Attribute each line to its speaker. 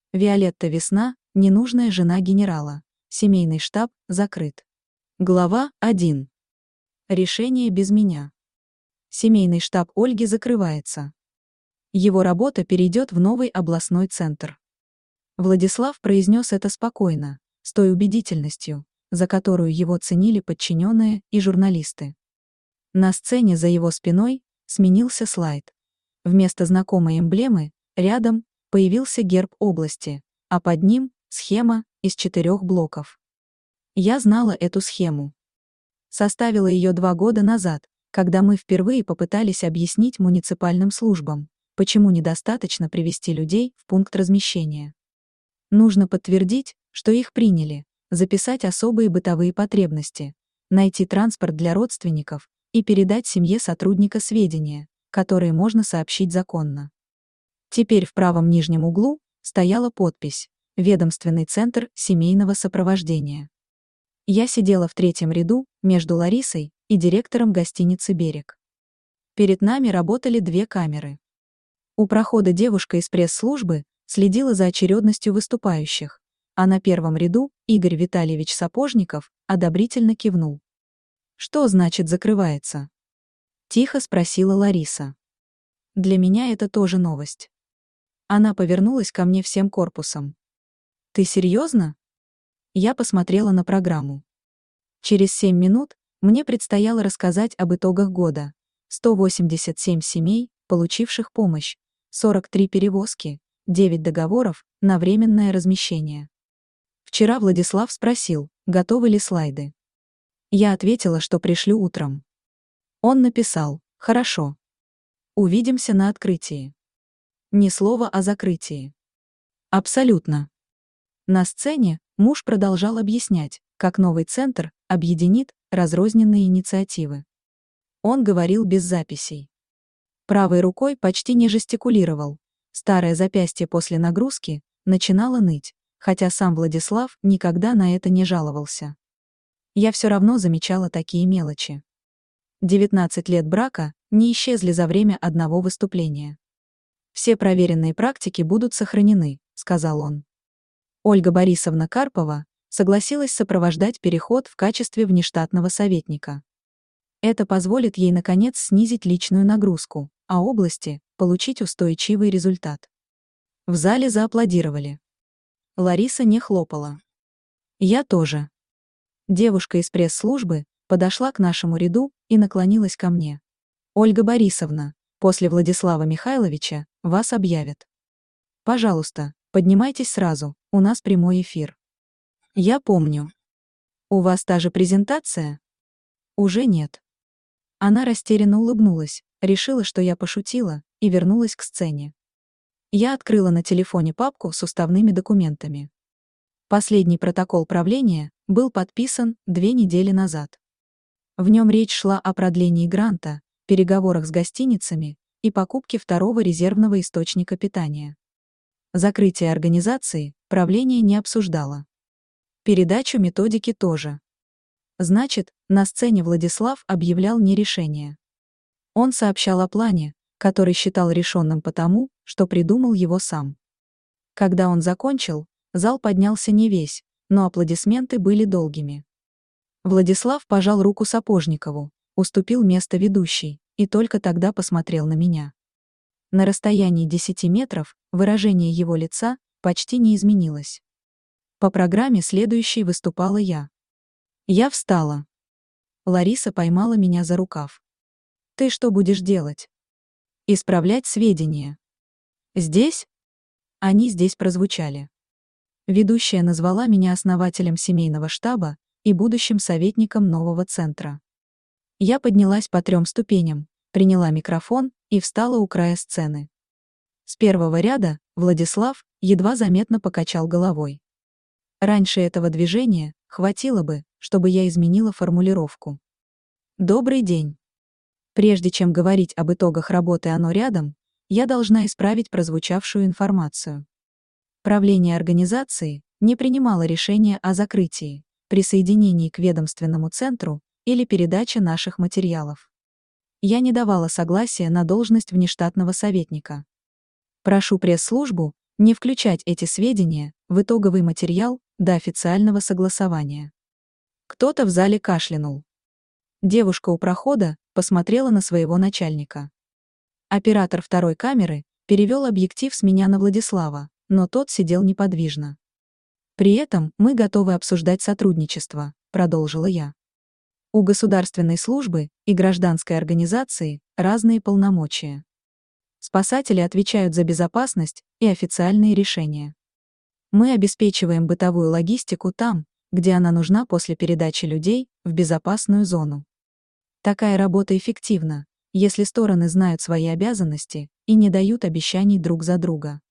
Speaker 1: Виолетта Весна, ненужная жена генерала. Семейный штаб закрыт. Глава 1. Решение без меня. Семейный штаб Ольги закрывается. Его работа перейдет в новый областной центр. Владислав произнес это спокойно, с той убедительностью, за которую его ценили подчиненные и журналисты. На сцене за его спиной сменился слайд. Вместо знакомой эмблемы рядом появился герб области, а под ним схема из 4 блоков. Я знала эту схему. Составила ее 2 года назад, когда мы впервые попытались объяснить муниципальным службам, почему недостаточно привести людей в пункт размещения. Нужно подтвердить, что их приняли, записать особые бытовые потребности, найти транспорт для родственников и передать семье сотрудника сведения, которые можно сообщить законно. Теперь в правом нижнем углу стояла подпись «Ведомственный центр семейного сопровождения». Я сидела в 3-м ряду между Ларисой и директором гостиницы «Берег». Перед нами работали 2 камеры. У прохода девушка из пресс-службы следила за очередностью выступающих, а на 1-м ряду Игорь Витальевич Сапожников одобрительно кивнул. «Что значит закрывается?» — тихо спросила Лариса. Для меня это тоже новость. Она повернулась ко мне всем корпусом. «Ты серьезно?» Я посмотрела на программу. Через 7 минут мне предстояло рассказать об итогах года. 187 семей, получивших помощь, 43 перевозки, 9 договоров на временное размещение. Вчера Владислав спросил, готовы ли слайды. Я ответила, что пришлю утром. Он написал: «Хорошо. Увидимся на открытии». Ни слова о закрытии. Абсолютно. На сцене муж продолжал объяснять, как новый центр объединит разрозненные инициативы. Он говорил без записей. Правой рукой почти не жестикулировал. Старое запястье после нагрузки начинало ныть, хотя сам Владислав никогда на это не жаловался. Я все равно замечала такие мелочи. 19 лет брака не исчезли за время одного выступления. «Все проверенные практики будут сохранены», — сказал он. Ольга Борисовна Карпова согласилась сопровождать переход в качестве внештатного советника. Это позволит ей, наконец, снизить личную нагрузку, а области получить устойчивый результат. В зале зааплодировали. Лариса не хлопала. Я тоже. Девушка из пресс-службы подошла к нашему ряду и наклонилась ко мне. «Ольга Борисовна, после Владислава Михайловича вас объявят. Пожалуйста, поднимайтесь сразу, у нас прямой эфир». Я помню. У вас та же презентация? Уже нет. Она растерянно улыбнулась, решила, что я пошутила, и вернулась к сцене. Я открыла на телефоне папку с уставными документами. Последний протокол правления был подписан 2 недели назад. В нем речь шла о продлении гранта, переговорах с гостиницами и покупке 2-го резервного источника питания. Закрытие организации правление не обсуждало. Передачу методики тоже. Значит, на сцене Владислав объявлял не решение. Он сообщал о плане, который считал решенным потому, что придумал его сам. Когда он закончил, зал поднялся не весь, но аплодисменты были долгими. Владислав пожал руку Сапожникову, уступил место ведущей, и только тогда посмотрел на меня. На расстоянии 10 метров выражение его лица почти не изменилось. По программе следующей выступала я. Я встала. Лариса поймала меня за рукав. «Ты что будешь делать?» «Исправлять сведения». «Здесь?» Они здесь прозвучали. Ведущая назвала меня основателем семейного штаба и будущим советником нового центра. Я поднялась по 3 ступеням, приняла микрофон и встала у края сцены. С 1-го ряда Владислав едва заметно покачал головой. Раньше этого движения хватило бы, чтобы я изменила формулировку. «Добрый день. Прежде чем говорить об итогах работы «Оно рядом», я должна исправить прозвучавшую информацию. Правление организации не принимало решения о закрытии, присоединении к ведомственному центру или передаче наших материалов. Я не давала согласия на должность внештатного советника. Прошу пресс-службу Не включать эти сведения в итоговый материал до официального согласования. Кто-то в зале кашлянул. Девушка у прохода посмотрела на своего начальника. Оператор второй камеры перевел объектив с меня на Владислава, но тот сидел неподвижно. «При этом мы готовы обсуждать сотрудничество», — продолжила я. «У государственной службы и гражданской организации разные полномочия. Спасатели отвечают за безопасность и официальные решения. Мы обеспечиваем бытовую логистику там, где она нужна после передачи людей в безопасную зону. Такая работа эффективна, если стороны знают свои обязанности и не дают обещаний друг за друга.